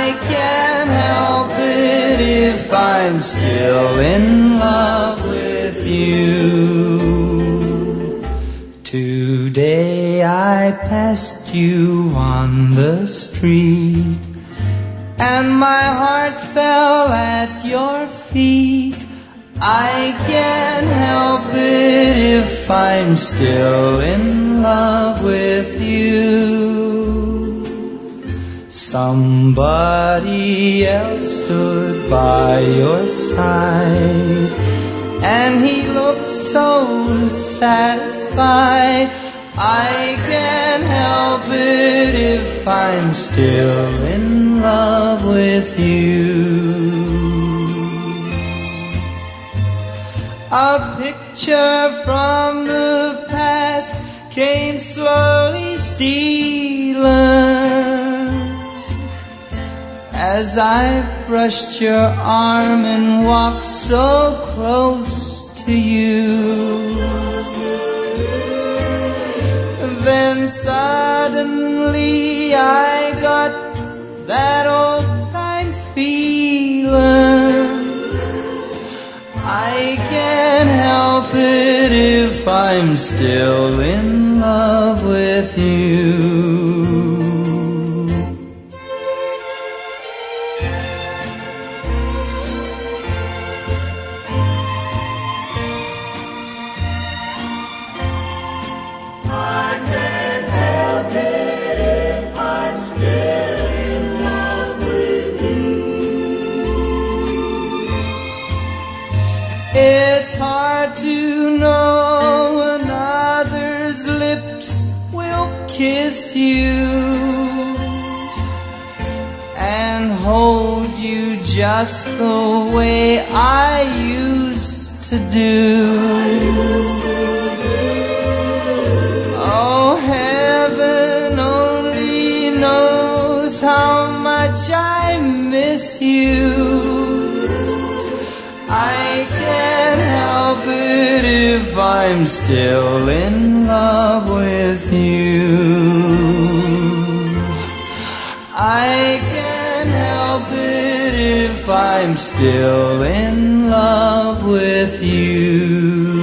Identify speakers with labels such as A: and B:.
A: I can't help it if I'm still in love with you. Today I passed you on the street, and my heart fell at your feet. I can't help it if I'm still in love with you. Somebody else stood by your side, and he looked so satisfied. I can't help it if I'm still in love with you. A picture from the past came slowly stealing as I brushed your arm and walked so close to you. Then suddenly I got that old-time feeling. I can't help it if I'm still in love with you.
B: I can't help it if I'm still in love with you.
A: It's hard to know another's lips will kiss you and hold you just the way I used to do. Oh, heaven only knows how much I miss you. I can't help it if I'm still in love with you. I can't help it if I'm still in love with you.